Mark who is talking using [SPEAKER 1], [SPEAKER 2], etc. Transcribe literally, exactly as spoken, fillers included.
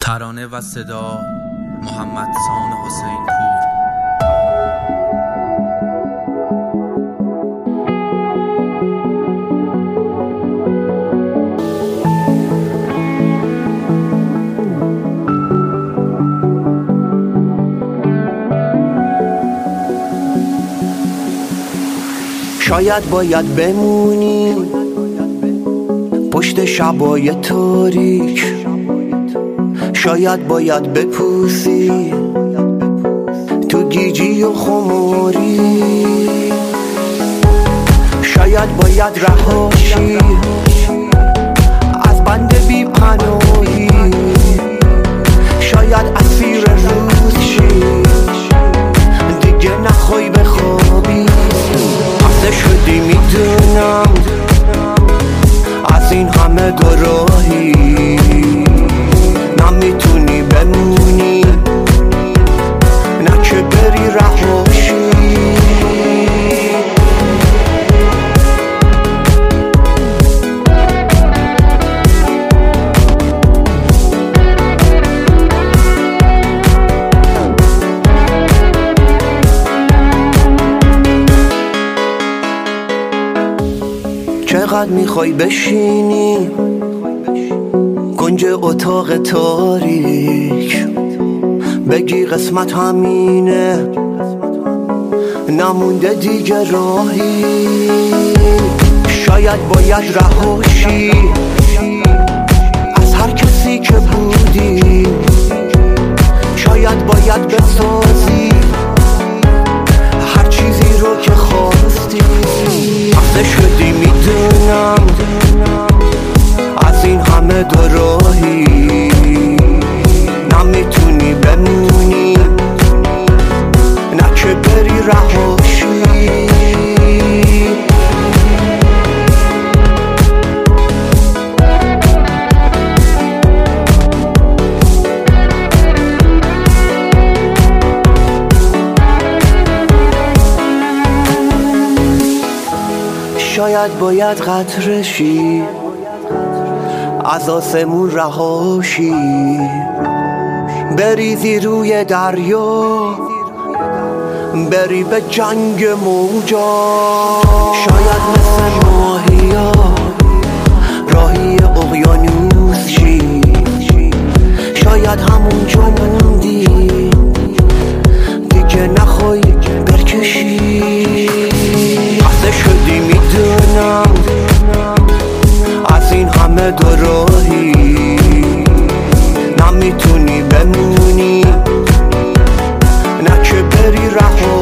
[SPEAKER 1] ترانه و صدا محمد سام حسین پور.
[SPEAKER 2] شاید باید بمونی پشت شبای تاریک، شاید باید بپوسی تو گیجی و خماری، شاید باید رهاشی از بند بی پناهی، شاید اسیر روز شی دیگه نخوای بخوابی. خسته شدی میدونم از این همه گراهی، نمیتونی بمونی نه که بری رهاشی. چقدر میخوای بشینی کنج اتاق تاریک، بگی قسمت همینه نمونده دیگه راهی، شاید باید رهاشی از هر کسی که بودی، شاید باید بسازی هر چیزی رو که خواستی. خسته شدی میدونم از این همه گراهی، نمیتونی بمونی نه که بری رهاشی. شاید باید قطرشی از آسمون رهاشی، بریزی روی دریا بری به جنگ موجا، شاید مثل ماهیا راهی اقیانوس شی، شاید همونجا موندی دیگه نخوای برکشی. خسته شدی میدونم از این همه گراهی، نمیتونی بمونی نه که بری رها